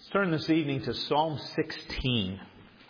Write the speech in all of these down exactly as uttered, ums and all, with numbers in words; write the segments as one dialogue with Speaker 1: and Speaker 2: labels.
Speaker 1: Let's turn this evening to Psalm sixteen.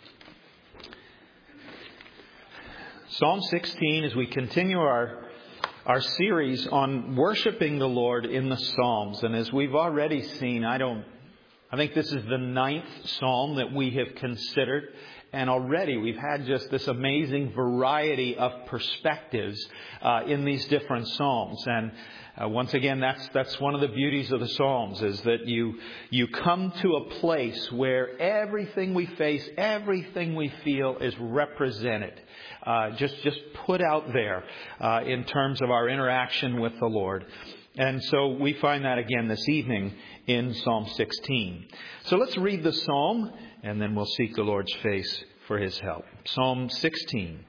Speaker 1: Psalm sixteen, as we continue our our series on worshiping the Lord in the Psalms. And as we've already seen, I don't I think this is the ninth psalm that we have considered. And already we've had just this amazing variety of perspectives uh, in these different psalms. And uh, once again, that's that's one of the beauties of the Psalms, is that you you come to a place where everything we face, everything we feel is represented. Uh, just just put out there uh, in terms of our interaction with the Lord. And so we find that again this evening in Psalm sixteen. So let's read the psalm, and then we'll seek the Lord's face for His help. Psalm sixteen.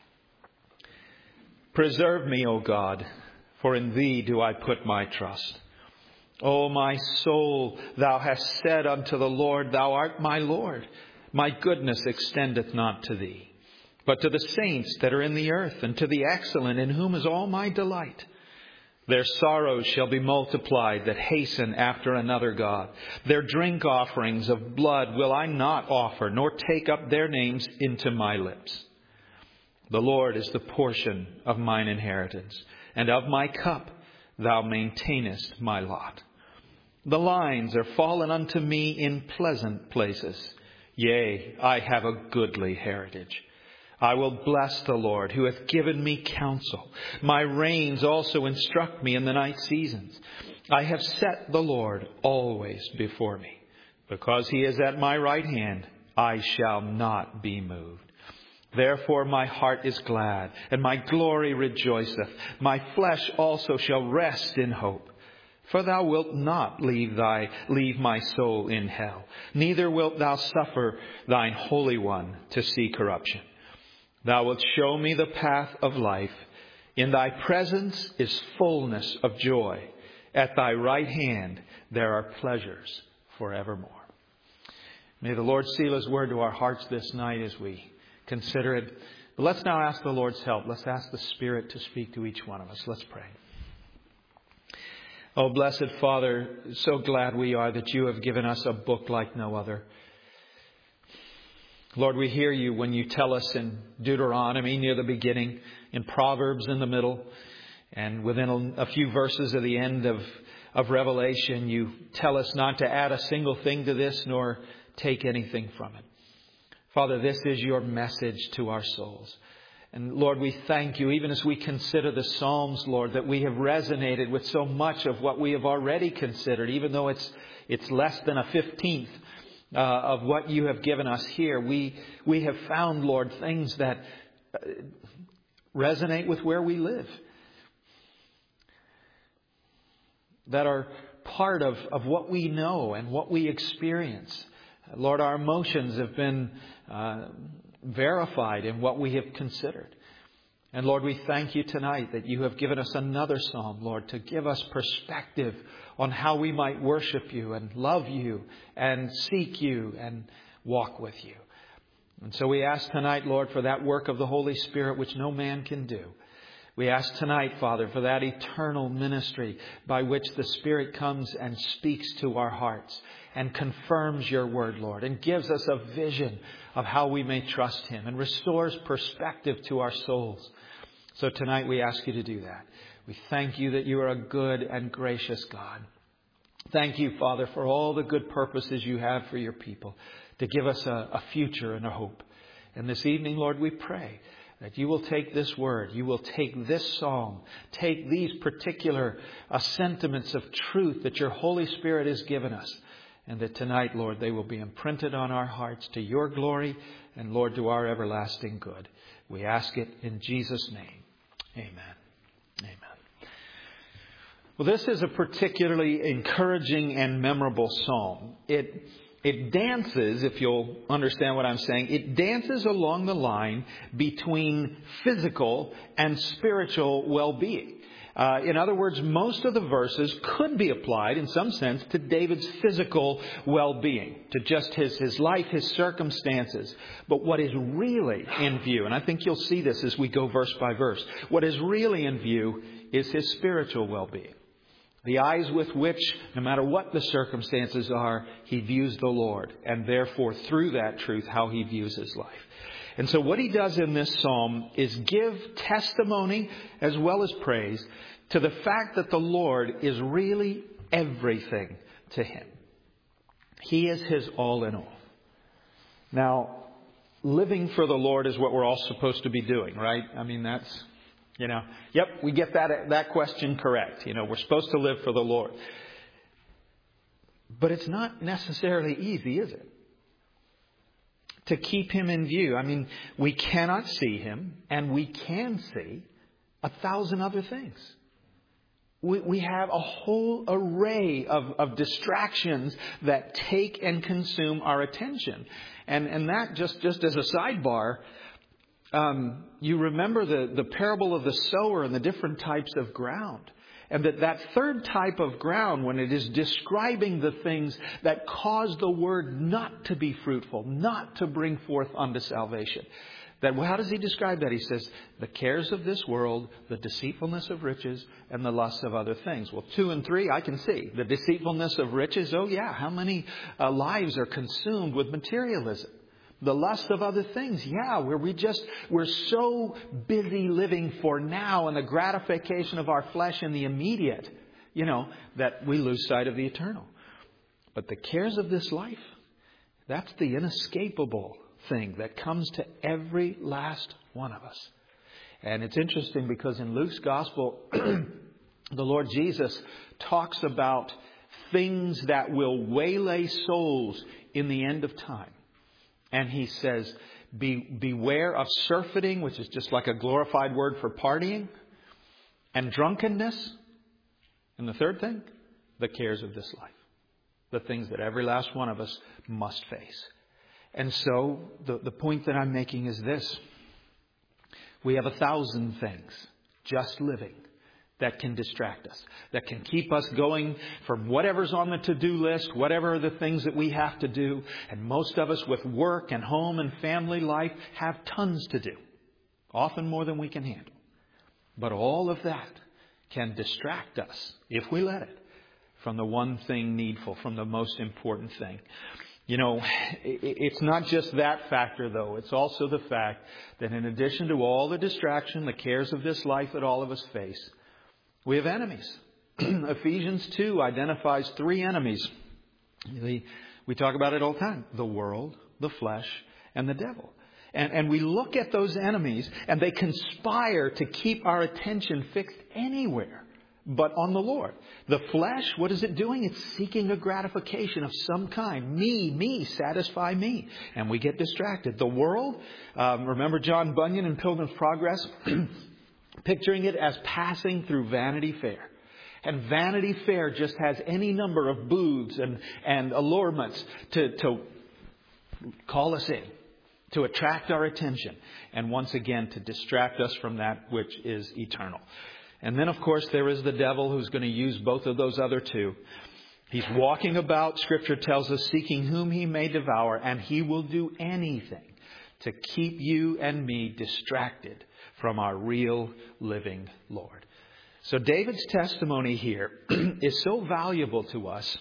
Speaker 1: Preserve me, O God, for in Thee do I put my trust. O my soul, Thou hast said unto the Lord, Thou art my Lord. My goodness extendeth not to Thee, but to the saints that are in the earth, and to the excellent, in whom is all my delight. Their sorrows shall be multiplied that hasten after another God. Their drink offerings of blood will I not offer, nor take up their names into my lips. The Lord is the portion of mine inheritance, and of my cup Thou maintainest my lot. The lines are fallen unto me in pleasant places. Yea, I have a goodly heritage. I will bless the Lord, who hath given me counsel. My reins also instruct me in the night seasons. I have set the Lord always before me. Because He is at my right hand, I shall not be moved. Therefore my heart is glad, and my glory rejoiceth. My flesh also shall rest in hope. For Thou wilt not leave thy leave my soul in hell, neither wilt Thou suffer Thine Holy One to see corruption. Thou wilt show me the path of life. In Thy presence is fullness of joy. At Thy right hand there are pleasures forevermore. May the Lord seal His word to our hearts this night as we consider it. But let's now ask the Lord's help. Let's ask the Spirit to speak to each one of us. Let's pray. Oh, blessed Father, so glad we are that You have given us a book like no other. Lord, we hear You when You tell us in Deuteronomy near the beginning, in Proverbs in the middle, and within a few verses of the end of, of Revelation, You tell us not to add a single thing to this nor take anything from it. Father, this is Your message to our souls. And Lord, we thank You, even as we consider the Psalms, Lord, that we have resonated with so much of what we have already considered, even though it's it's less than a fifteenth Uh, of what You have given us here. We we have found, Lord, things that uh, resonate with where we live, that are part of, of what we know and what we experience. Lord, our emotions have been uh, verified in what we have considered. And Lord, we thank You tonight that You have given us another psalm, Lord, to give us perspective on how we might worship You and love You and seek You and walk with You. And so we ask tonight, Lord, for that work of the Holy Spirit which no man can do. We ask tonight, Father, for that eternal ministry by which the Spirit comes and speaks to our hearts and confirms Your word, Lord, and gives us a vision of how we may trust Him and restores perspective to our souls. So tonight we ask You to do that. We thank You that You are a good and gracious God. Thank You, Father, for all the good purposes You have for Your people, to give us a, a future and a hope. And this evening, Lord, we pray that You will take this word, You will take this psalm, take these particular uh, sentiments of truth that Your Holy Spirit has given us, and that tonight, Lord, they will be imprinted on our hearts to Your glory and, Lord, to our everlasting good. We ask it in Jesus' name. Amen. Amen. Well, this is a particularly encouraging and memorable psalm. It it dances, if you'll understand what I'm saying, it dances along the line between physical and spiritual well-being. Uh, in other words, most of the verses could be applied in some sense to David's physical well-being, to just his, his life, his circumstances. But what is really in view, and I think you'll see this as we go verse by verse, what is really in view is his spiritual well-being. The eyes with which, no matter what the circumstances are, he views the Lord. And therefore, through that truth, how he views his life. And so what he does in this psalm is give testimony as well as praise to the fact that the Lord is really everything to him. He is his all in all. Now, living for the Lord is what we're all supposed to be doing, right? I mean, that's... You know, yep, we get that that question correct. You know, we're supposed to live for the Lord. But it's not necessarily easy, is it? To keep him in view. I mean, we cannot see him, and we can see a thousand other things. We, we have a whole array of, of distractions that take and consume our attention. And, and that, just, just as a sidebar... Um, you remember the, the parable of the sower and the different types of ground. And that that third type of ground, when it is describing the things that cause the word not to be fruitful, not to bring forth unto salvation. That, well, how does he describe that? He says, the cares of this world, the deceitfulness of riches, and the lusts of other things. Well, two and three, I can see. The deceitfulness of riches, oh yeah, how many uh, lives are consumed with materialism? The lust of other things, yeah, where we just, we're so busy living for now and the gratification of our flesh in the immediate, you know, that we lose sight of the eternal. But the cares of this life, that's the inescapable thing that comes to every last one of us. And it's interesting because in Luke's gospel, the Lord Jesus talks about things that will waylay souls in the end of time. And he says, Be, beware of surfeiting, which is just like a glorified word for partying, and drunkenness. And the third thing, the cares of this life. The things that every last one of us must face. And so the, the point that I'm making is this. We have a thousand things just living that can distract us, that can keep us going from whatever's on the to-do list, whatever are the things that we have to do. And most of us with work and home and family life have tons to do, often more than we can handle. But all of that can distract us, if we let it, from the one thing needful, from the most important thing. You know, it's not just that factor, though. It's also the fact that in addition to all the distraction, the cares of this life that all of us face, we have enemies. Ephesians two identifies three enemies. We talk about it all the time. The world, the flesh, and the devil. And, and we look at those enemies and they conspire to keep our attention fixed anywhere but on the Lord. The flesh, what is it doing? It's seeking a gratification of some kind. Me, me, satisfy me. And we get distracted. The world, um, remember John Bunyan in Pilgrim's Progress? Picturing it as passing through Vanity Fair. And Vanity Fair just has any number of booths and, and allurements to, to call us in, to attract our attention, and once again to distract us from that which is eternal. And then, of course, there is the devil who's going to use both of those other two. He's walking about, Scripture tells us, seeking whom he may devour, and he will do anything to keep you and me distracted from our real living Lord. So David's testimony here is so valuable to us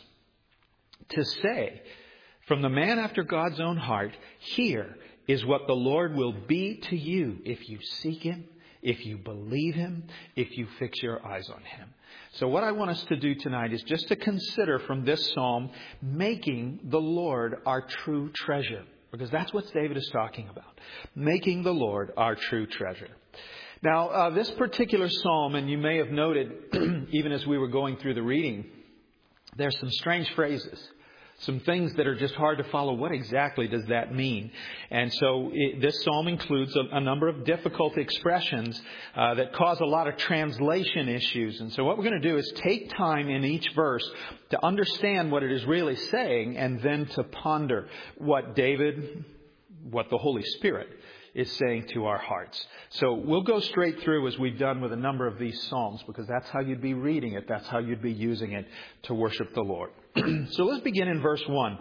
Speaker 1: to say, from the man after God's own heart, here is what the Lord will be to you if you seek him, if you believe him, if you fix your eyes on him. So what I want us to do tonight is just to consider from this psalm, making the Lord our true treasure. Because that's what David is talking about. Making the Lord our true treasure. Now, uh, this particular psalm, and you may have noted, even as we were going through the reading, there's some strange phrases. Some things that are just hard to follow. What exactly does that mean? And so it, this psalm includes a, a number of difficult expressions uh, that cause a lot of translation issues. And so what we're going to do is take time in each verse to understand what it is really saying and then to ponder what David, what the Holy Spirit is saying to our hearts. So we'll go straight through as we've done with a number of these psalms because that's how you'd be reading it. That's how you'd be using it to worship the Lord. So let's begin in verse one.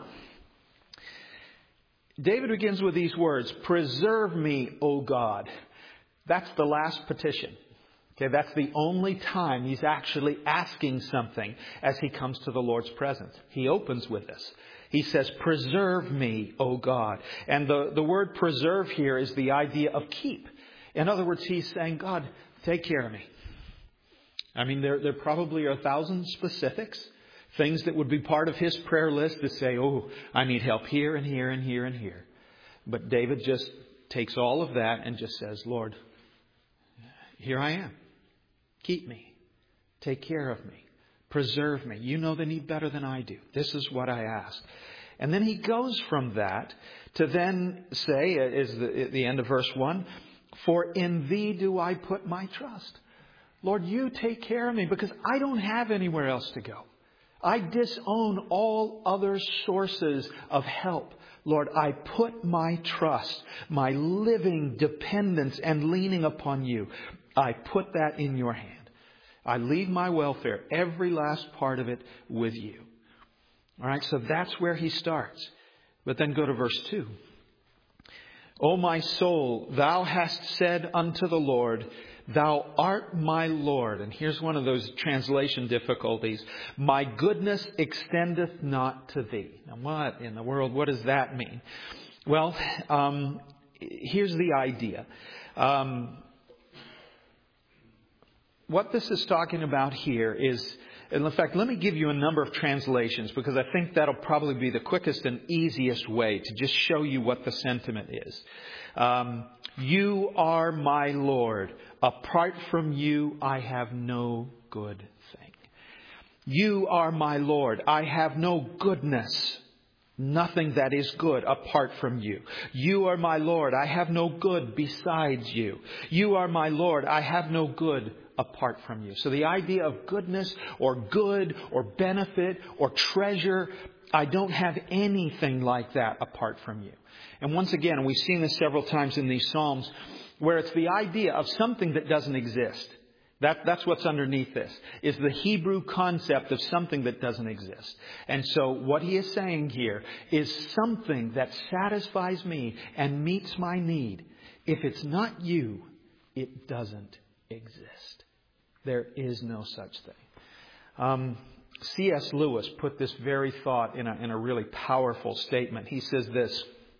Speaker 1: David begins with these words, "Preserve me, O God." That's the last petition. Okay, that's the only time he's actually asking something as he comes to the Lord's presence. He opens with this. He says, preserve me, O God. And the, the word preserve here is the idea of keep. In other words, he's saying, God, take care of me. I mean, there, there probably are a thousand specifics, things that would be part of his prayer list to say, oh, I need help here and here and here and here. But David just takes all of that and just says, Lord, here I am. Keep me. Take care of me. Preserve me. You know the need better than I do. This is what I ask. And then he goes from that to then say, is the, at the end of verse one, for in thee do I put my trust. Lord, you take care of me because I don't have anywhere else to go. I disown all other sources of help. Lord, I put my trust, my living dependence and leaning upon you. I put that in your hand. I leave my welfare, every last part of it, with you. All right, so that's where he starts. But then go to verse two. O my soul, thou hast said unto the Lord, thou art my Lord. And here's one of those translation difficulties. My goodness extendeth not to thee. Now what in the world, what does that mean? Well, um, here's the idea. Um, what this is talking about here is, in fact, let me give you a number of translations because I think that'll probably be the quickest and easiest way to just show you what the sentiment is. Um, you are my Lord. Apart from you, I have no good thing. You are my Lord. I have no goodness. Nothing that is good apart from you. You are my Lord. I have no good besides you. You are my Lord. I have no good apart from you. So the idea of goodness or good or benefit or treasure, I don't have anything like that apart from you. And once again, we've seen this several times in these Psalms where it's the idea of something that doesn't exist. That, that's what's underneath this, is the Hebrew concept of something that doesn't exist. And so what he is saying here is something that satisfies me and meets my need. If it's not you, it doesn't exist. There is no such thing. Um, C S Lewis put this very thought in a, in a really powerful statement. He says this.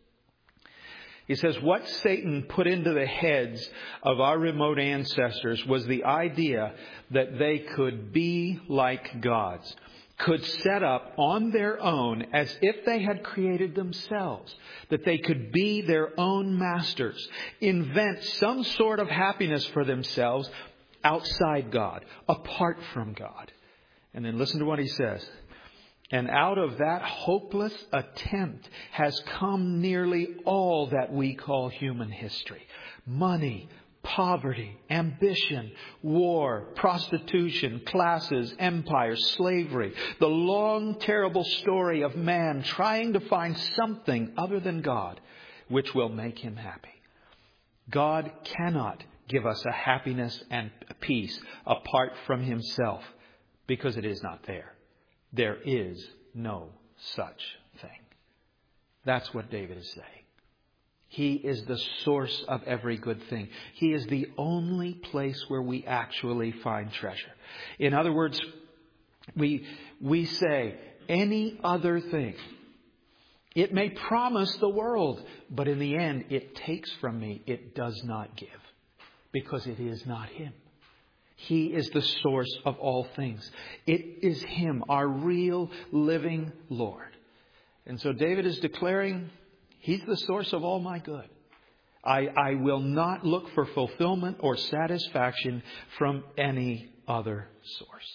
Speaker 1: He says, what Satan put into the heads of our remote ancestors was the idea that they could be like gods, could set up on their own as if they had created themselves, that they could be their own masters, invent some sort of happiness for themselves outside God, apart from God. And then listen to what he says. And out of that hopeless attempt has come nearly all that we call human history. Money, poverty, ambition, war, prostitution, classes, empire, slavery. The long, terrible story of man trying to find something other than God which will make him happy. God cannot give us a happiness and a peace apart from himself because it is not there. There is no such thing. That's what David is saying. He is the source of every good thing. He is the only place where we actually find treasure. In other words, we, we say any other thing, it may promise the world, but in the end, it takes from me. It does not give because it is not him. He is the source of all things. It is him, our real living Lord. And so David is declaring, he's the source of all my good. I, I will not look for fulfillment or satisfaction from any other source.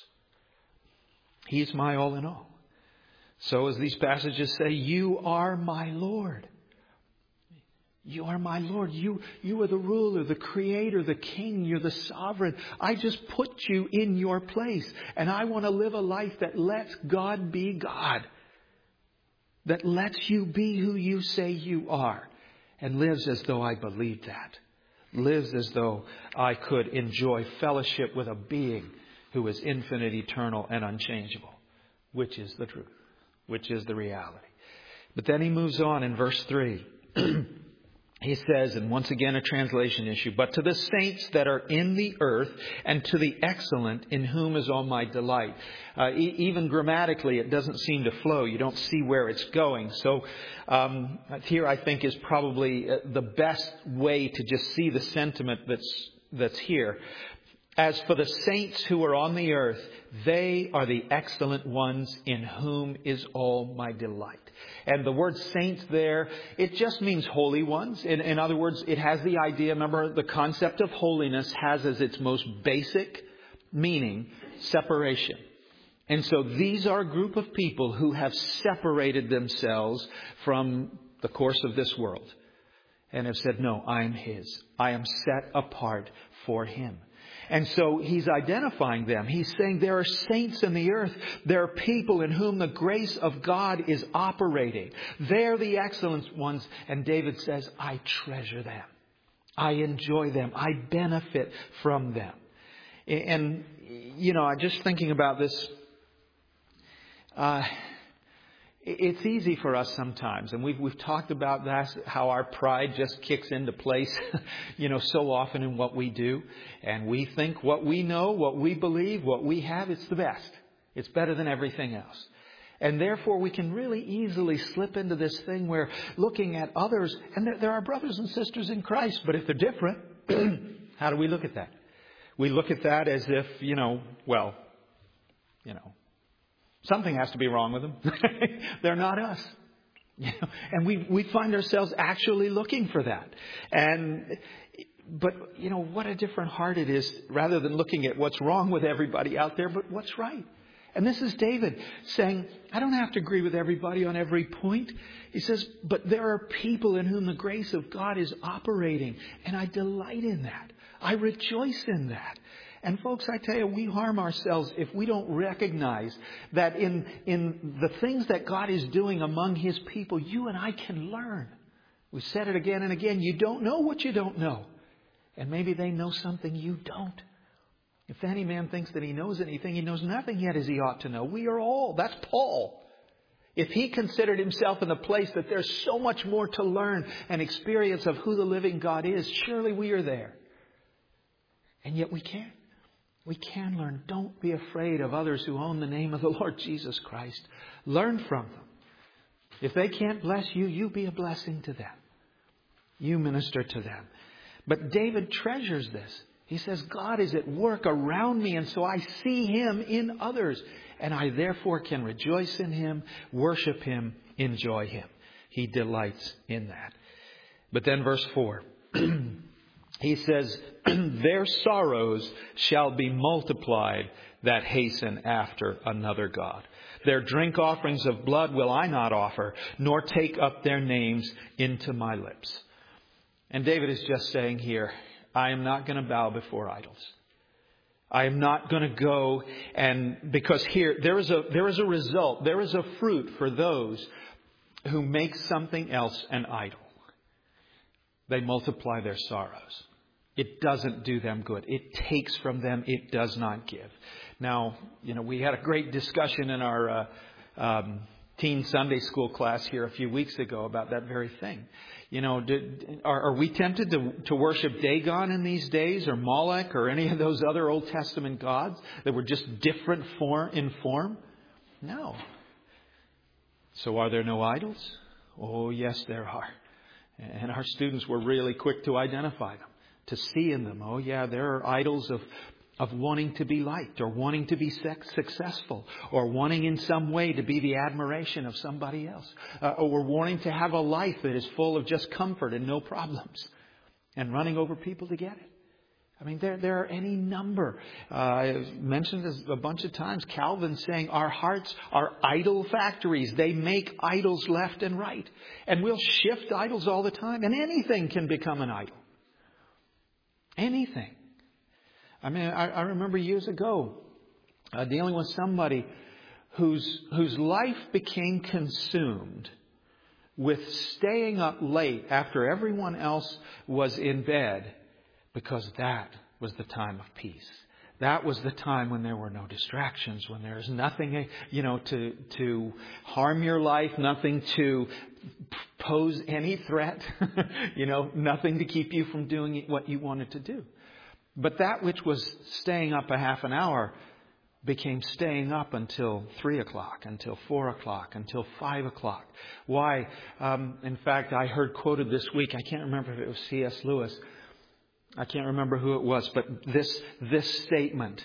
Speaker 1: He's my all in all. So as these passages say, you are my Lord. You are my Lord. You, you are the ruler, the creator, the king. You're the sovereign. I just put you in your place. And I want to live a life that lets God be God. That lets you be who you say you are. And lives as though I believed that. Lives as though I could enjoy fellowship with a being who is infinite, eternal, and unchangeable. Which is the truth. Which is the reality. But then he moves on in verse three. he says, and once again a translation issue, but to the saints that are in the earth and to the excellent in whom is all my delight. Uh, e- even grammatically, it doesn't seem to flow. You don't see where it's going. So um, here I think is probably the best way to just see the sentiment that's that's here. As for the saints who are on the earth, they are the excellent ones in whom is all my delight. And the word saints there, it just means holy ones. In, in other words, it has the idea, remember, the concept of holiness has as its most basic meaning separation. And so these are a group of people who have separated themselves from the course of this world and have said, no, I am His. I am set apart for Him. And so He's identifying them. He's saying there are saints in the earth. There are people in whom the grace of God is operating. They're the excellent ones. And David says, I treasure them. I enjoy them. I benefit from them. And, you know, I'm just thinking about this. Uh, It's easy for us sometimes, and we've we've talked about that, how our pride just kicks into place, you know, so often in what we do, and we think what we know, what we believe, what we have, it's the best. It's better than everything else. And therefore we can really easily slip into this thing where looking at others, and there, there are brothers and sisters in Christ, but if they're different, how do we look at that? We look at that as if, you know, well, you know, something has to be wrong with them. They're not us. You know, and we we find ourselves actually looking for that. And but, you know, what a different heart it is, rather than looking at what's wrong with everybody out there, but what's right. And this is David saying, I don't have to agree with everybody on every point. He says, but there are people in whom the grace of God is operating, and I delight in that. I rejoice in that. And folks, I tell you, we harm ourselves if we don't recognize that in, in the things that God is doing among His people, you and I can learn. We've said it again and again. You don't know what you don't know. And maybe they know something you don't. If any man thinks that he knows anything, he knows nothing yet as he ought to know. We are all. That's Paul. If he considered himself in the place that there's so much more to learn and experience of who the living God is, surely we are there. And yet we can't. We can learn. Don't be afraid of others who own the name of the Lord Jesus Christ. Learn from them. If they can't bless you, you be a blessing to them. You minister to them. But David treasures this. He says, God is at work around me, and so I see Him in others. And I therefore can rejoice in Him, worship Him, enjoy Him. He delights in that. But then verse four. He says, their sorrows shall be multiplied that hasten after another God. Their drink offerings of blood will I not offer, nor take up their names into my lips. And David is just saying here, I am not going to bow before idols. I am not going to go and, because here, there is a, there is a result, there is a fruit for those who make something else an idol. They multiply their sorrows. It doesn't do them good. It takes from them. It does not give. Now, you know, we had a great discussion in our uh, um, teen Sunday school class here a few weeks ago about that very thing. You know, did, are, are we tempted to, to worship Dagon in these days, or Molech, or any of those other Old Testament gods that were just different form, in form? No. So are there no idols? Oh, yes, there are. And our students were really quick to identify them, to see in them, oh yeah, there are idols of, of wanting to be liked, or wanting to be sex successful, or wanting in some way to be the admiration of somebody else, uh, or wanting to have a life that is full of just comfort and no problems, and running over people to get it. I mean, there there are any number. Uh, I've mentioned this a bunch of times. Calvin saying our hearts are idol factories. They make idols left and right. And we'll shift idols all the time. And anything can become an idol. Anything. I mean, I, I remember years ago uh, dealing with somebody whose whose life became consumed with staying up late after everyone else was in bed, because that was the time of peace. That was the time when there were no distractions, when there is nothing, you know, to to harm your life, nothing to pose any threat. You know, nothing to keep you from doing what you wanted to do. But that which was staying up a half an hour became staying up until three o'clock, until four o'clock, until five o'clock. Why? Um, in fact, I heard quoted this week, I can't remember if it was C S Lewis. I can't remember who it was, but this, this statement,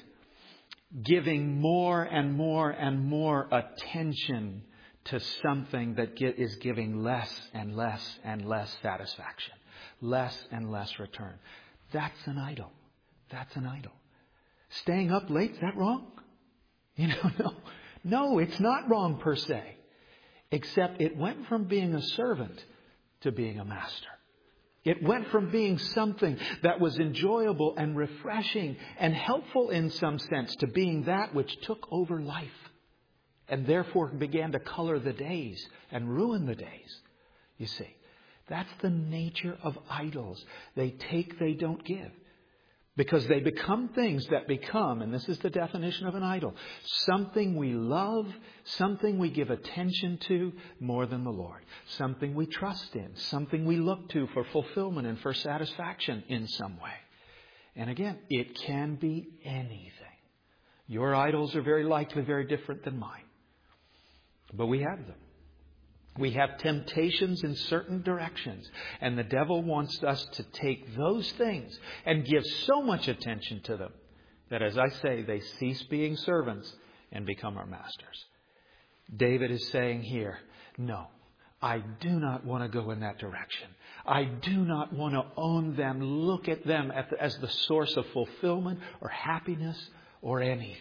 Speaker 1: giving more and more and more attention to something that get, is giving less and less and less satisfaction, less and less return. That's an idol. That's an idol. Staying up late, is that wrong? You know, no. No, it's not wrong per se. Except it went from being a servant to being a master. It went from being something that was enjoyable and refreshing and helpful in some sense to being that which took over life. And therefore began to color the days and ruin the days. You see, that's the nature of idols. They take, they don't give. Because they become things that become, and this is the definition of an idol, something we love, something we give attention to more than the Lord. Something we trust in, something we look to for fulfillment and for satisfaction in some way. And again, it can be anything. Your idols are very likely very different than mine. But we have them. We have temptations in certain directions. And the devil wants us to take those things and give so much attention to them that, as I say, they cease being servants and become our masters. David is saying here, no, I do not want to go in that direction. I do not want to own them, look at them as the source of fulfillment or happiness or anything.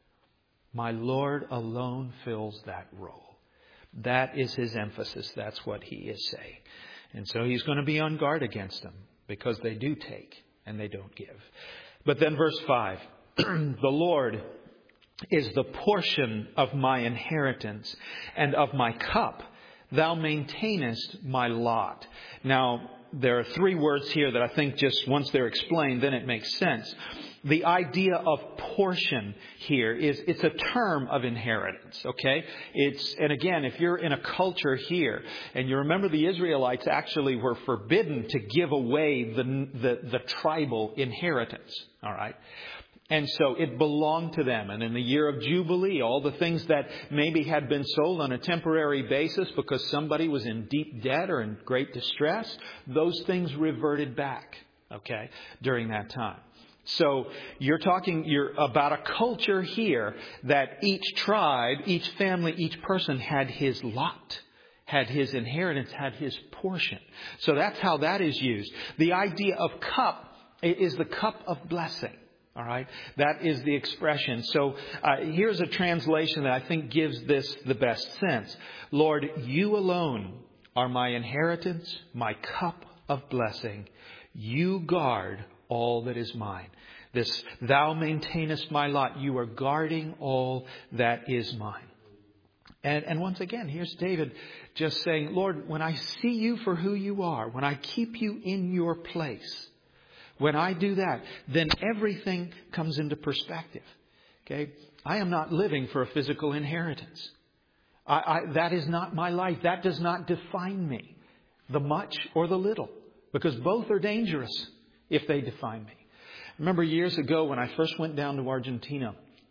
Speaker 1: My Lord alone fills that role. That is his emphasis. That's what he is saying. And so he's going to be on guard against them because they do take and they don't give. But then verse five, the Lord is the portion of my inheritance and of my cup. Thou maintainest my lot. Now, there are three words here that I think just once they're explained, then it makes sense. The idea of portion here is it's a term of inheritance, okay? It's, and again, if you're in a culture here, and you remember the Israelites actually were forbidden to give away the, the, the tribal inheritance, all right? And so it belonged to them. And in the year of Jubilee, all the things that maybe had been sold on a temporary basis because somebody was in deep debt or in great distress, those things reverted back, okay, during that time. So you're talking you're about a culture here that each tribe, each family, each person had his lot, had his inheritance, had his portion. So that's how that is used. The idea of cup is the cup of blessing. All right. That is the expression. So uh, here's a translation that I think gives this the best sense. Lord, you alone are my inheritance, my cup of blessing. You guard all that is mine. This, thou maintainest my lot. You are guarding all that is mine. And, and once again, here's David just saying, Lord, when I see you for who you are, when I keep you in your place, when I do that, then everything comes into perspective. Okay? I am not living for a physical inheritance. I, I, that is not my life. That does not define me, the much or the little, because both are dangerous if they define me. I remember years ago when I first went down to Argentina,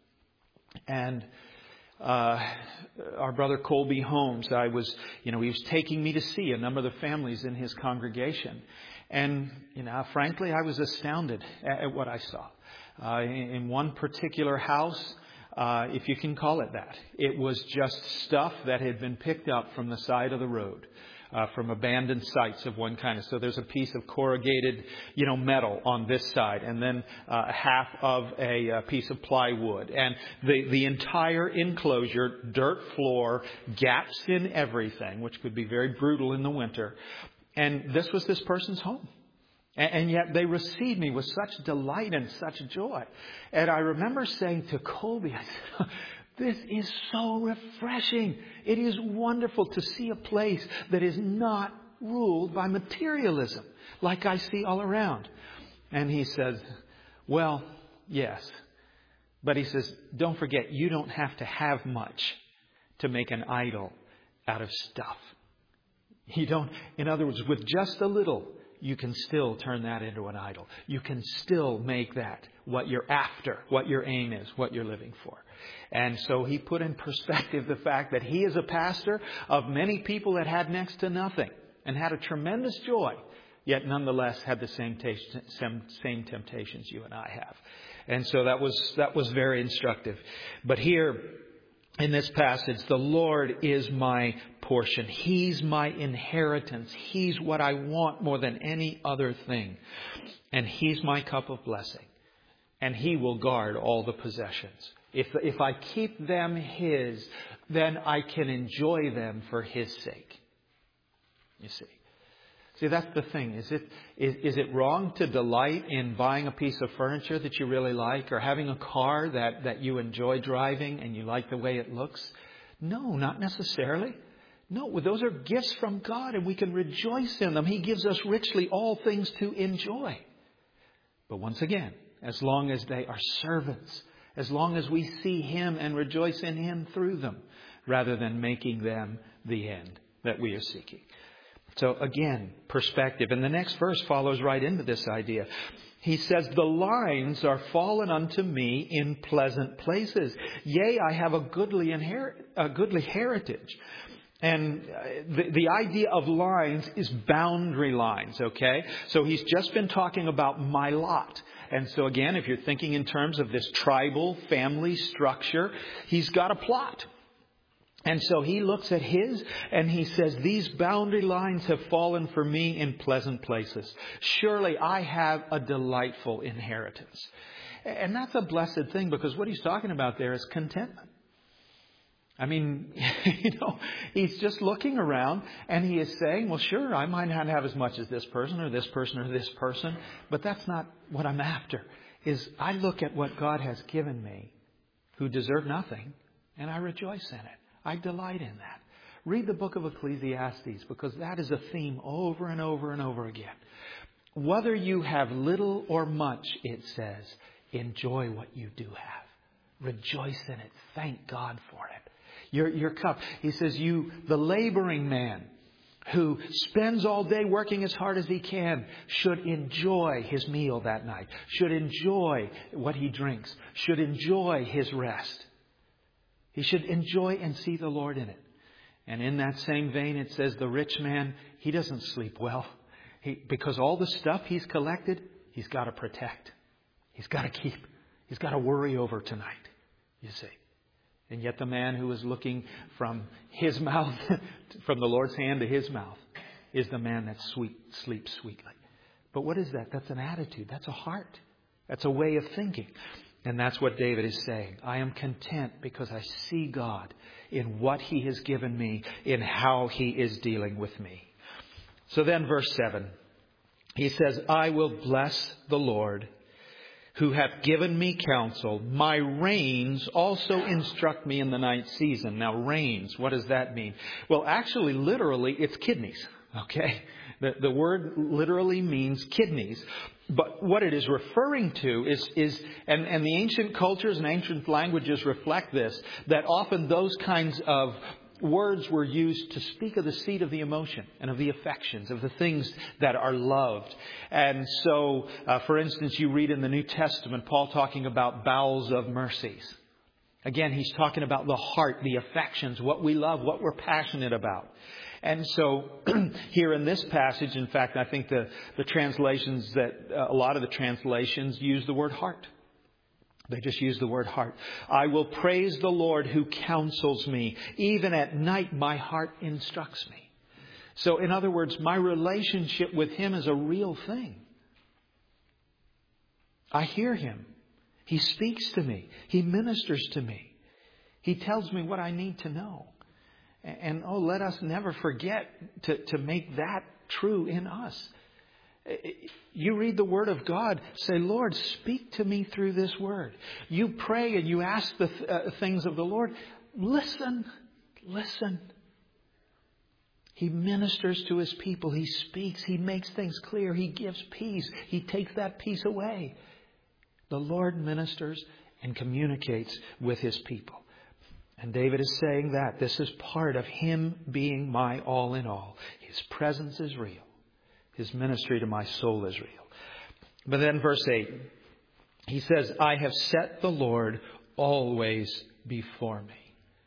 Speaker 1: and uh, our brother Colby Holmes, I was, you know, he was taking me to see a number of the families in his congregation. And, you know, frankly, I was astounded at, at what I saw. Uh, in, in one particular house, uh, if you can call it that, it was just stuff that had been picked up from the side of the road. Uh, from abandoned sites of one kind. So there's a piece of corrugated, you know, metal on this side, and then uh, half of a, a piece of plywood, and the the entire enclosure, dirt floor, gaps in everything, which could be very brutal in the winter. And this was this person's home. And, and yet they received me with such delight and such joy. And I remember saying to Colby, I said, this is so refreshing. It is wonderful to see a place that is not ruled by materialism like I see all around. And he says, well, yes. But he says, don't forget, you don't have to have much to make an idol out of stuff. You don't, in other words, with just a little, you can still turn that into an idol. You can still make that what you're after, what your aim is, what you're living for. And so he put in perspective the fact that he is a pastor of many people that had next to nothing and had a tremendous joy, yet nonetheless had the same, t- same, same temptations you and I have. And so that was, that was very instructive. But here, in this passage, the Lord is my portion. He's my inheritance. He's what I want more than any other thing. And He's my cup of blessing. And He will guard all the possessions. If, if I keep them His, then I can enjoy them for His sake. You see. See, that's the thing. Is it, is, is it wrong to delight in buying a piece of furniture that you really like, or having a car that, that you enjoy driving and you like the way it looks? No, not necessarily. No, those are gifts from God and we can rejoice in them. He gives us richly all things to enjoy. But once again, as long as they are servants, as long as we see Him and rejoice in Him through them, rather than making them the end that we are seeking. So again, perspective. And the next verse follows right into this idea. He says, the lines are fallen unto me in pleasant places. Yea, I have a goodly, inherit, a goodly heritage. And the, the idea of lines is boundary lines, okay? So he's just been talking about my lot. And so again, if you're thinking in terms of this tribal family structure, he's got a plot. And so he looks at his and he says, these boundary lines have fallen for me in pleasant places. Surely I have a delightful inheritance. And that's a blessed thing, because what he's talking about there is contentment. I mean, you know, he's just looking around and he is saying, well, sure, I might not have as much as this person or this person or this person, but that's not what I'm after. Is I look at what God has given me, who deserve nothing, and I rejoice in it. I delight in that. Read the book of Ecclesiastes, because that is a theme over and over and over again. Whether you have little or much, it says, enjoy what you do have. Rejoice in it. Thank God for it. Your, your cup. He says, you, the laboring man who spends all day working as hard as he can, should enjoy his meal that night, should enjoy what he drinks, should enjoy his rest. He should enjoy and see the Lord in it. And in that same vein, it says the rich man, he doesn't sleep well. He, because all the stuff he's collected, he's got to protect. He's got to keep. He's got to worry over tonight, you see. And yet the man who is looking from his mouth, from the Lord's hand to his mouth, is the man that sweet, sleeps sweetly. But what is that? That's an attitude. That's a heart. That's a way of thinking. And that's what David is saying. I am content because I see God in what He has given me, in how He is dealing with me. So then verse seven, he says, I will bless the Lord who hath given me counsel. My reins also instruct me in the night season. Now reins, what does that mean? Well, actually, literally, it's kidneys. Okay? The, the word literally means kidneys. But what it is referring to is, is and, and the ancient cultures and ancient languages reflect this, that often those kinds of words were used to speak of the seat of the emotion and of the affections, of the things that are loved. And so, uh, for instance, you read in the New Testament, Paul talking about bowels of mercies. Again, he's talking about the heart, the affections, what we love, what we're passionate about. And so here in this passage, in fact, I think the, the translations that uh, a lot of the translations use the word heart. They just use the word heart. I will praise the Lord who counsels me. Even at night, my heart instructs me. So in other words, my relationship with Him is a real thing. I hear Him. He speaks to me. He ministers to me. He tells me what I need to know. And oh, let us never forget to, to make that true in us. You read the Word of God, say, Lord, speak to me through this Word. You pray and you ask the th- uh, things of the Lord. Listen, listen. He ministers to His people. He speaks. He makes things clear. He gives peace. He takes that peace away. The Lord ministers and communicates with His people. And David is saying that this is part of him being my all in all. His presence is real. His ministry to my soul is real. But then verse eight, he says, I have set the Lord always before me.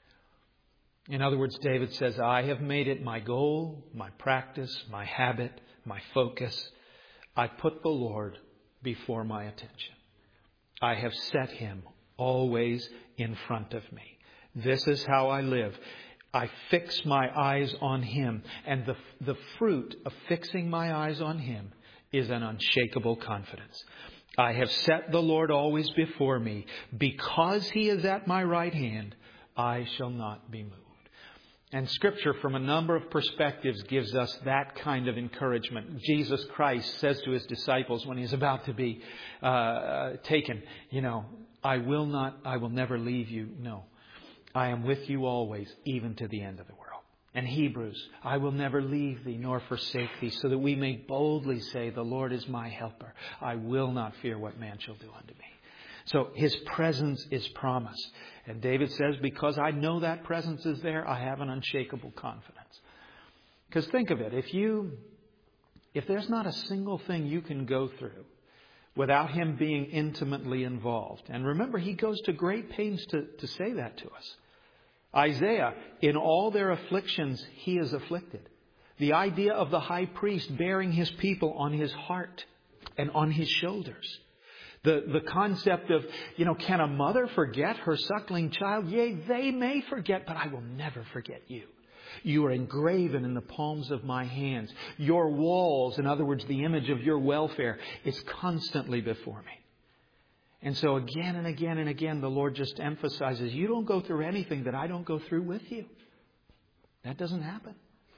Speaker 1: In other words, David says, I have made it my goal, my practice, my habit, my focus. I put the Lord before my attention. I have set him always in front of me. This is how I live. I fix my eyes on him. And the, the fruit of fixing my eyes on him is an unshakable confidence. I have set the Lord always before me. Because he is at my right hand, I shall not be moved. And Scripture, from a number of perspectives, gives us that kind of encouragement. Jesus Christ says to his disciples when he's about to be uh, taken, you know, I will not, I will never leave you. No, I am with you always, even to the end of the world. And Hebrews, I will never leave thee nor forsake thee, so that we may boldly say, the Lord is my helper. I will not fear what man shall do unto me. So his presence is promised. And David says, because I know that presence is there, I have an unshakable confidence. Because think of it, if you, if there's not a single thing you can go through without him being intimately involved. And remember, he goes to great pains to, to say that to us. Isaiah, in all their afflictions, he is afflicted. The idea of the high priest bearing his people on his heart and on his shoulders. The, the concept of, you know, can a mother forget her suckling child? Yea, they may forget, but I will never forget you. You are engraven in the palms of my hands. Your walls, in other words, the image of your welfare, is constantly before me. And so again and again and again, the Lord just emphasizes, you don't go through anything that I don't go through with you. That doesn't happen.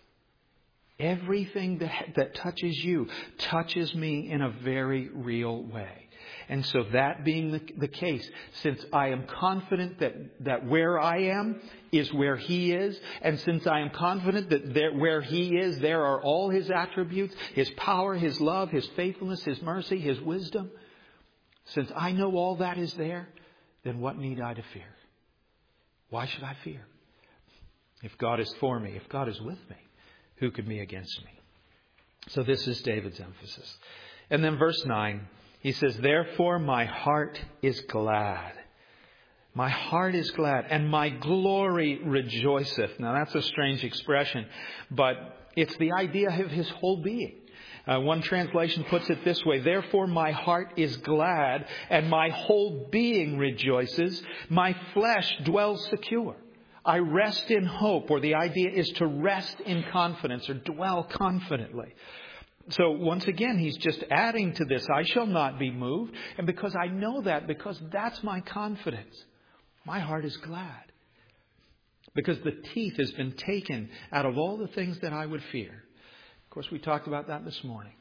Speaker 1: Everything that, that touches you touches me in a very real way. And so that being the, the case, since I am confident that, that where I am is where he is, and since I am confident that there, where he is, there are all his attributes, his power, his love, his faithfulness, his mercy, his wisdom. Since I know all that is there, then what need I to fear? Why should I fear? If God is for me, if God is with me, who could be against me? So this is David's emphasis. And then verse nine. He says, therefore my heart is glad. My heart is glad, and my glory rejoiceth. Now that's a strange expression, but it's the idea of his whole being. Uh, one translation puts it this way, therefore my heart is glad, and my whole being rejoices. My flesh dwells secure. I rest in hope, or the idea is to rest in confidence or dwell confidently. So once again, he's just adding to this, I shall not be moved. And because I know that, because that's my confidence, my heart is glad. Because the teeth has been taken out of all the things that I would fear. Of course, we talked about that this morning.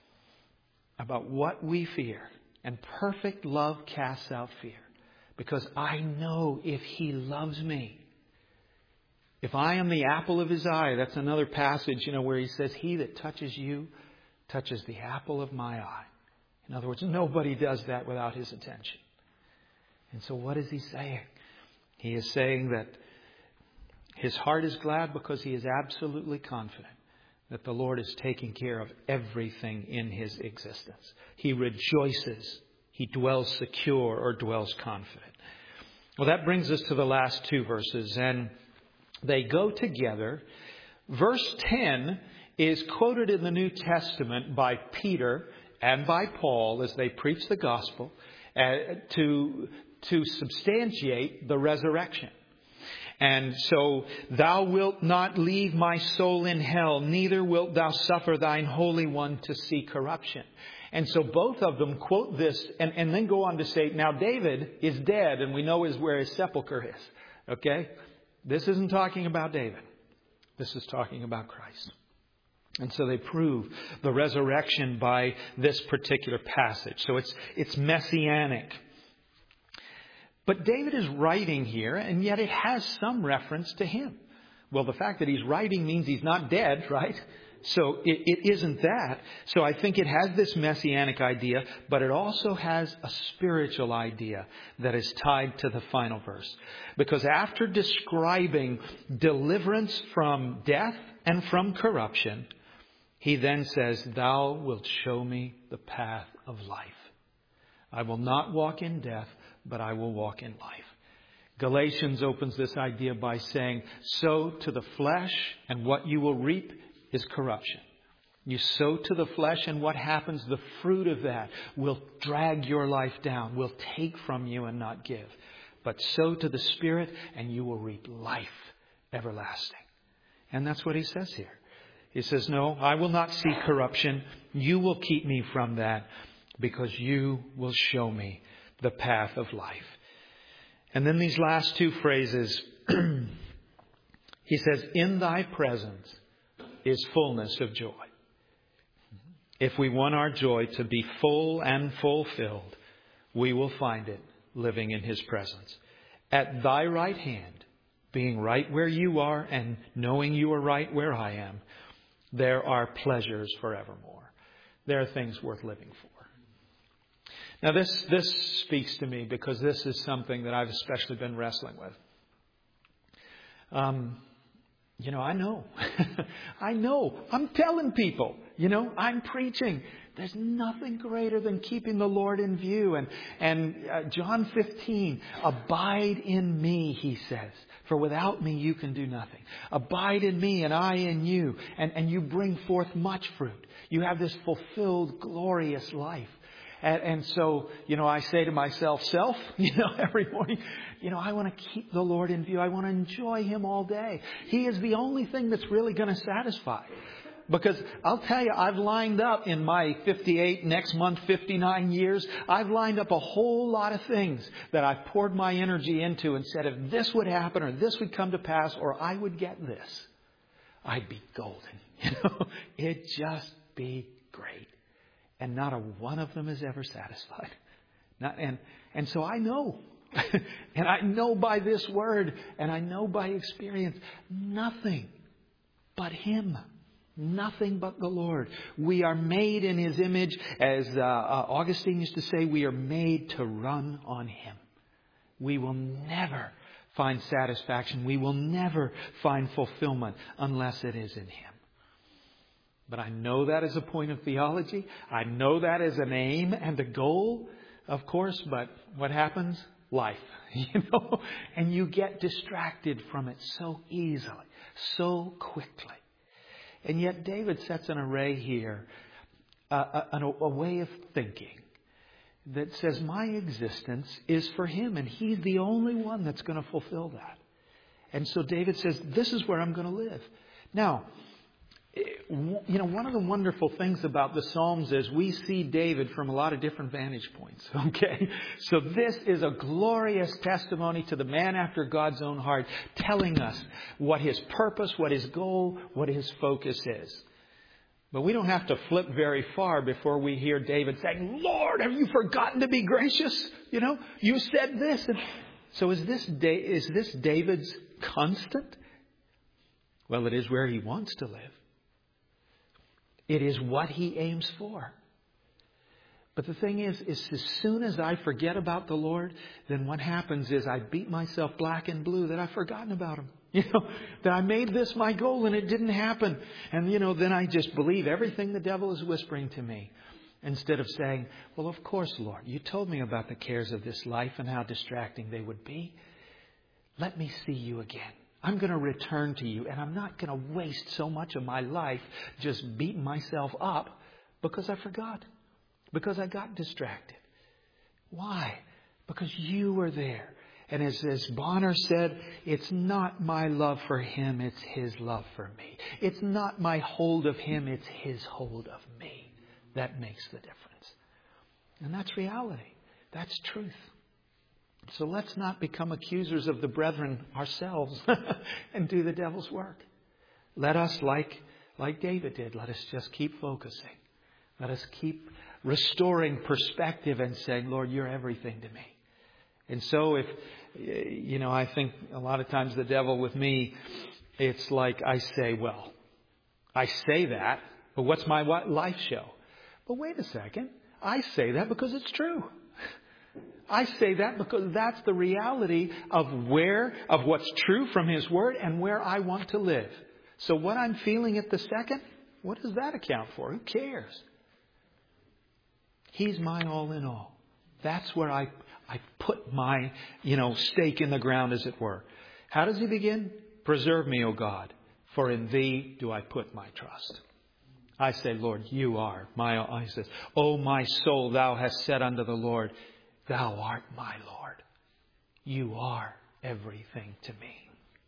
Speaker 1: About what we fear. And perfect love casts out fear. Because I know if he loves me, if I am the apple of his eye, that's another passage, you know, where he says, he that touches you touches the apple of my eye. In other words, nobody does that without his attention. And so what is he saying? He is saying that his heart is glad because he is absolutely confident that the Lord is taking care of everything in his existence. He rejoices. He dwells secure or dwells confident. Well, that brings us to the last two verses, and they go together. Verse ten is quoted in the New Testament by Peter and by Paul as they preach the gospel uh, to, to substantiate the resurrection. And so, thou wilt not leave my soul in hell, neither wilt thou suffer thine Holy One to see corruption. And so both of them quote this and, and then go on to say, now David is dead and we know is where his sepulcher is. Okay? This isn't talking about David. This is talking about Christ. And so they prove the resurrection by this particular passage. So it's it's messianic. But David is writing here, and yet it has some reference to him. Well, the fact that he's writing means he's not dead, right? So it, it isn't that. So I think it has this messianic idea, but it also has a spiritual idea that is tied to the final verse. Because after describing deliverance from death and from corruption, he then says, "Thou wilt show me the path of life. I will not walk in death, but I will walk in life." Galatians opens this idea by saying, sow to the flesh, and what you will reap is corruption. You sow to the flesh, and what happens? The fruit of that will drag your life down, will take from you and not give. But sow to the Spirit, and you will reap life everlasting. And that's what he says here. He says, no, I will not see corruption. You will keep me from that, because you will show me the path of life. And then these last two phrases, he says, in thy presence is fullness of joy. If we want our joy to be full and fulfilled, we will find it living in his presence. At thy right hand, being right where you are and knowing you are right where I am, there are pleasures forevermore. There are things worth living for. Now this, this speaks to me because this is something that I've especially been wrestling with. Um, you know, I know. I know. I'm telling people, you know, I'm preaching. There's nothing greater than keeping the Lord in view. And, and uh, John fifteen, abide in me, he says. For without me, you can do nothing. Abide in me and I in you. And, and you bring forth much fruit. You have this fulfilled, glorious life. And, and so, you know, I say to myself, self, you know, every morning, you know, I want to keep the Lord in view. I want to enjoy him all day. He is the only thing that's really going to satisfy. Because I'll tell you, I've lined up in my fifty-eight, next month, fifty-nine years. I've lined up a whole lot of things that I've poured my energy into and said, if this would happen or this would come to pass or I would get this, I'd be golden. You know, it'd just be great. And not a one of them is ever satisfied. Not, and, and so I know. And I know by this word. And I know by experience. Nothing but him. Nothing but the Lord. We are made in his image. As uh, uh, Augustine used to say, we are made to run on him. We will never find satisfaction. We will never find fulfillment unless it is in him. But I know that as a point of theology. I know that as an aim and a goal, of course. But what happens? Life, you know, and you get distracted from it so easily, so quickly. And yet David sets an array here, uh, a, a way of thinking that says my existence is for him, and he's the only one that's going to fulfill that. And so David says, this is where I'm going to live. Now, you know, one of the wonderful things about the Psalms is we see David from a lot of different vantage points. Okay. So this is a glorious testimony to the man after God's own heart, telling us what his purpose, what his goal, what his focus is. But we don't have to flip very far before we hear David saying, Lord, have you forgotten to be gracious? You know, you said this. And so is this, is this David's constant? Well, it is where he wants to live. It is what he aims for. But the thing is, is as soon as I forget about the Lord, then what happens is I beat myself black and blue that I've forgotten about him. You know, that I made this my goal and it didn't happen. And, you know, then I just believe everything the devil is whispering to me. Instead of saying, well, of course, Lord, you told me about the cares of this life and how distracting they would be. Let me see you again. I'm going to return to you, and I'm not going to waste so much of my life just beating myself up because I forgot, because I got distracted. Why? Because you were there. And as, as Bonner said, it's not my love for him, it's his love for me. It's not my hold of him, it's his hold of me. That makes the difference. And that's reality. That's truth. So let's not become accusers of the brethren ourselves and do the devil's work. Let us, like, like David did, let us just keep focusing. Let us keep restoring perspective and saying, Lord, you're everything to me. And so if, you know, I think a lot of times the devil with me, it's like I say, well, I say that, but what's my life show? But wait a second. I say that because it's true. I say that because that's the reality of where, of what's true from His Word and where I want to live. So what I'm feeling at the second, what does that account for? Who cares? He's my all in all. That's where I, I put my, you know, stake in the ground, as it were. How does He begin? Preserve me, O God, for in Thee do I put my trust. I say, Lord, You are my, I says, O my soul, Thou hast said unto the Lord, Thou art my Lord. You are everything to me.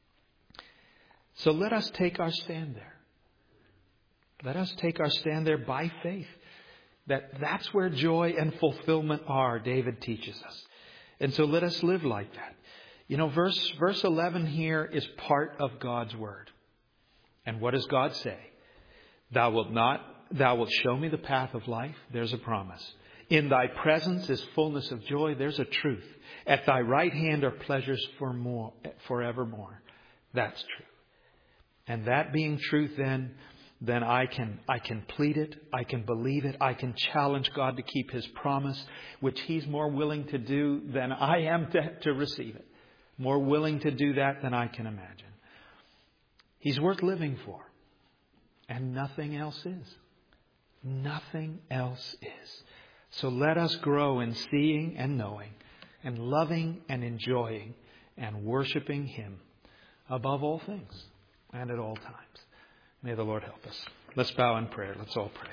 Speaker 1: So let us take our stand there. Let us take our stand there by faith. That that's where joy and fulfillment are, David teaches us. And so let us live like that. You know, verse, verse eleven here is part of God's Word. And what does God say? Thou wilt not, thou wilt show me the path of life. There's a promise. In Thy presence is fullness of joy. There's a truth. At Thy right hand are pleasures for more, forevermore. That's true. And that being truth, then, then I can, I can plead it. I can believe it. I can challenge God to keep His promise, which He's more willing to do than I am to, to receive it. More willing to do that than I can imagine. He's worth living for. And nothing else is. Nothing else is. So let us grow in seeing and knowing and loving and enjoying and worshiping Him above all things and at all times. May the Lord help us. Let's bow in prayer. Let's all pray.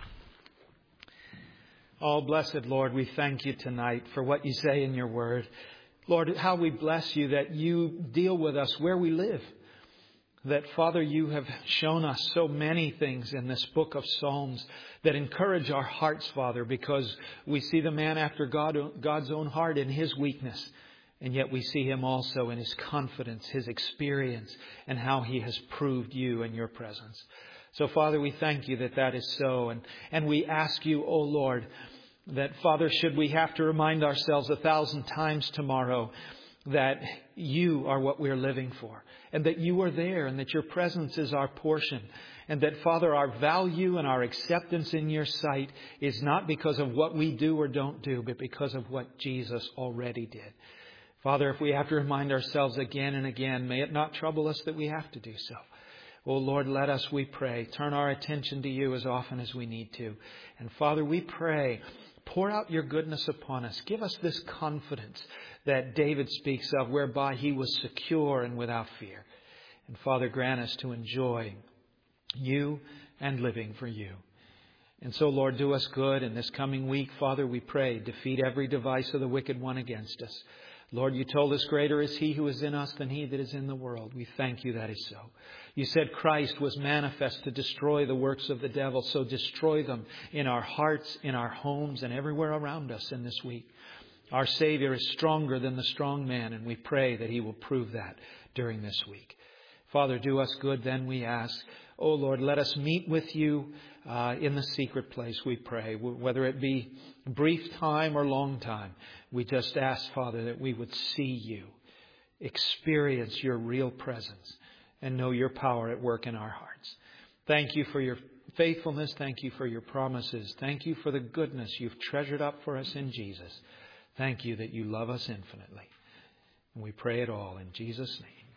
Speaker 1: Oh, blessed Lord, we thank You tonight for what You say in Your Word. Lord, how we bless You that You deal with us where we live. That, Father, You have shown us so many things in this book of Psalms that encourage our hearts, Father, because we see the man after God, God's own heart in his weakness. And yet we see him also in his confidence, his experience, and how he has proved You and Your presence. So, Father, we thank You that that is so. And, and we ask You, O Lord, that, Father, should we have to remind ourselves a thousand times tomorrow that You are what we're living for, and that You are there, and that Your presence is our portion, and that, Father, our value and our acceptance in Your sight is not because of what we do or don't do, but because of what Jesus already did. Father, if we have to remind ourselves again and again, may it not trouble us that we have to do so. Oh Lord, let us, we pray, turn our attention to You as often as we need to. And Father, we pray, pour out Your goodness upon us. Give us this confidence that David speaks of, whereby he was secure and without fear. And Father, grant us to enjoy You and living for You. And so, Lord, do us good in this coming week. Father, we pray, defeat every device of the wicked one against us. Lord, You told us greater is He who is in us than he that is in the world. We thank You that is so. You said Christ was manifest to destroy the works of the devil. So destroy them in our hearts, in our homes, and everywhere around us in this week. Our Savior is stronger than the strong man, and we pray that He will prove that during this week. Father, do us good, then we ask. Oh Lord, let us meet with You uh, in the secret place, we pray. Whether it be brief time or long time, we just ask, Father, that we would see You, experience Your real presence, and know Your power at work in our hearts. Thank You for Your faithfulness. Thank You for Your promises. Thank You for the goodness You've treasured up for us in Jesus. Thank You that You love us infinitely. And we pray it all in Jesus' name.